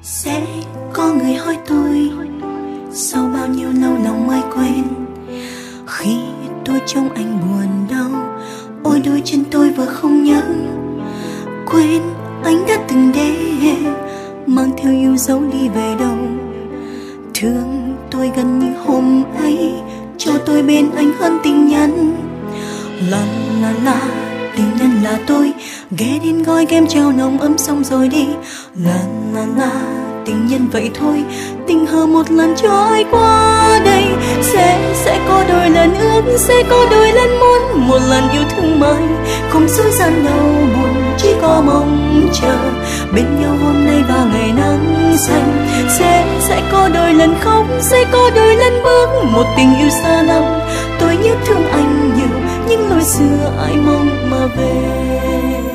Sẽ có người hỏi tôi sau bao nhiêu lâu lòng mới quên. Khi tôi trông anh buồn đau, ôi đôi chân tôi vừa không nhớ. Quên anh đã từng đến mang theo yêu dấu đi về đâu. Thương tôi gần như hôm ấy, cho tôi bên anh hơn tình nhân. La la la, tình nhân là tôi, ghé đến gói kem treo nồng ấm xong rồi đi. La la la, tình nhân vậy thôi, tình hờ một lần cho ai qua đây. Sẽ có đôi lần ước, sẽ có đôi lần muốn, một lần yêu thương mới không dối gian đâu buồn, chỉ có mong chờ bên nhau hôm nay và ngày nắng xanh. Sẽ có đôi lần khóc, sẽ có đôi lần bước, một tình yêu xa lắm. Tôi nhớ thương anh nhiều, những lối xưa ai mong mà về.